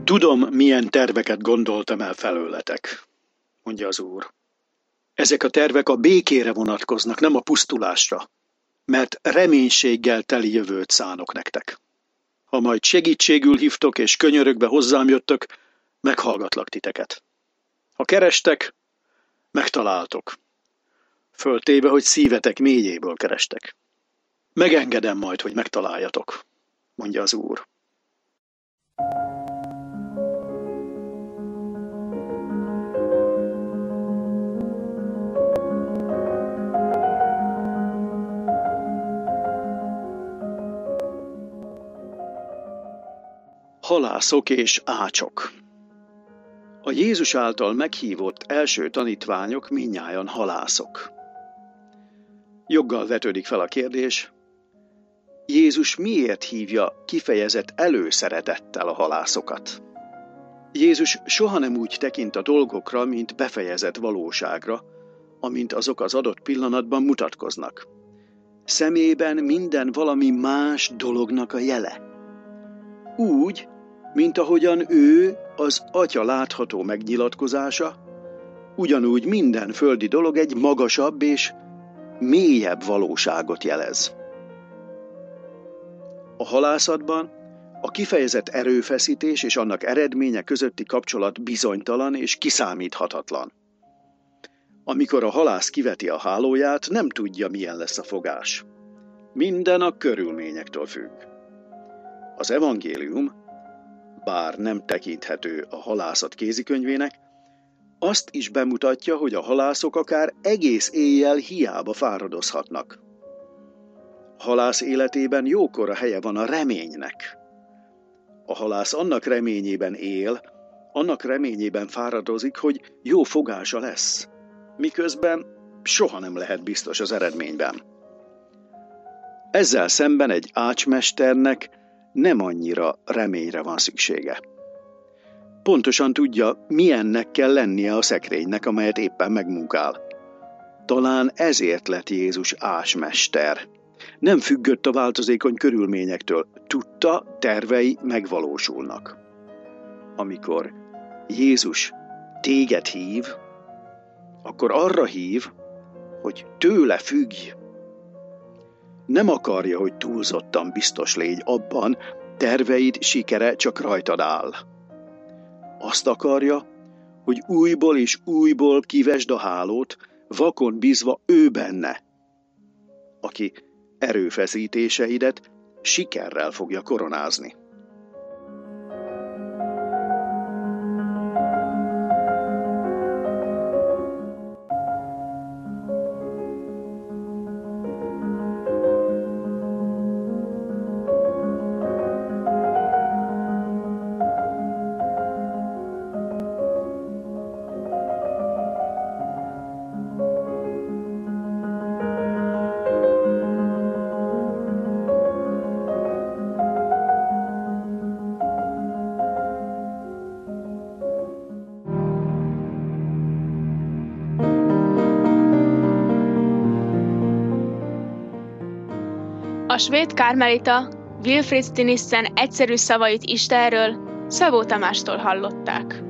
Tudom, milyen terveket gondoltam el felőletek, mondja az Úr. Ezek a tervek a békére vonatkoznak, nem a pusztulásra, mert reménységgel teli jövőt szánok nektek. Ha majd segítségül hívtok és könyörögve hozzám jöttök, meghallgatlak titeket. Ha kerestek, megtaláltok. Föltéve, hogy szívetek mélyéből kerestek. Megengedem majd, hogy megtaláljatok, mondja az Úr. Halászok és ácsok. A Jézus által meghívott első tanítványok mindnyájan halászok. Joggal vetődik fel a kérdés, Jézus miért hívja kifejezett előszeretettel a halászokat? Jézus soha nem úgy tekint a dolgokra, mint befejezett valóságra, amint azok az adott pillanatban mutatkoznak. Szemében minden valami más dolognak a jele. Úgy, mint ahogyan ő az Atya látható megnyilatkozása, ugyanúgy minden földi dolog egy magasabb és mélyebb valóságot jelez. A halászatban a kifejezett erőfeszítés és annak eredménye közötti kapcsolat bizonytalan és kiszámíthatatlan. Amikor a halász kiveti a hálóját, nem tudja, milyen lesz a fogás. Minden a körülményektől függ. Az evangélium, bár nem tekinthető a halászat kézikönyvének, azt is bemutatja, hogy a halászok akár egész éjjel hiába fáradozhatnak. A halász életében jókora helye van a reménynek. A halász annak reményében él, annak reményében fáradozik, hogy jó fogása lesz, miközben soha nem lehet biztos az eredményben. Ezzel szemben egy ácsmesternek nem annyira reményre van szüksége. Pontosan tudja, milyennek kell lennie a szekrénynek, amelyet éppen megmunkál. Talán ezért lett Jézus ásmester. Nem függött a változékony körülményektől, tudta, tervei megvalósulnak. Amikor Jézus téged hív, akkor arra hív, hogy tőle függj. Nem akarja, hogy túlzottan biztos légy abban, terveid sikere csak rajtad áll. Azt akarja, hogy újból és újból kivesd a hálót, vakon bízva ő benne, aki erőfeszítéseidet sikerrel fogja koronázni. A svéd karmelita Wilfrid Stinissen egyszerű szavait Istenről Szabó Tamástól hallották.